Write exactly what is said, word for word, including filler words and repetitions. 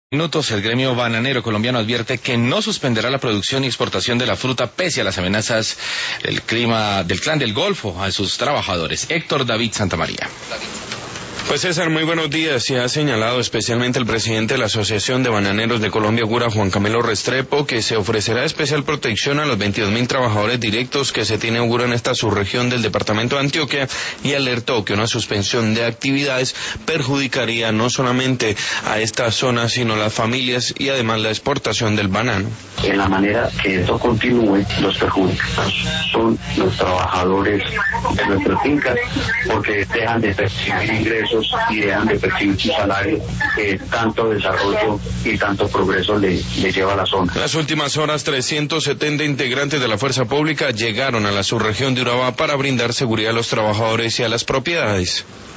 Minutos, el gremio bananero colombiano advierte que no suspenderá la producción y exportación de la fruta pese a las amenazas del clima del Clan del Golfo a sus trabajadores. Héctor David Santamaría. Pues César, muy buenos días. Y ha señalado especialmente el presidente de la Asociación de Bananeros de Colombia, Gura, Juan Camilo Restrepo, que se ofrecerá especial protección a los veintidós mil trabajadores directos que se tiene Gura en esta subregión del departamento de Antioquia, y alertó que una suspensión de actividades perjudicaría no solamente a esta zona, sino a las familias y además la exportación del banano. En la manera que esto continúe, los perjudicados son los trabajadores de nuestras fincas, porque dejan de percibir ingresos y dejan de percibir su salario, que tanto desarrollo y tanto progreso le, le lleva a la zona. En las últimas horas, trescientos setenta integrantes de la Fuerza Pública llegaron a la subregión de Urabá para brindar seguridad a los trabajadores y a las propiedades.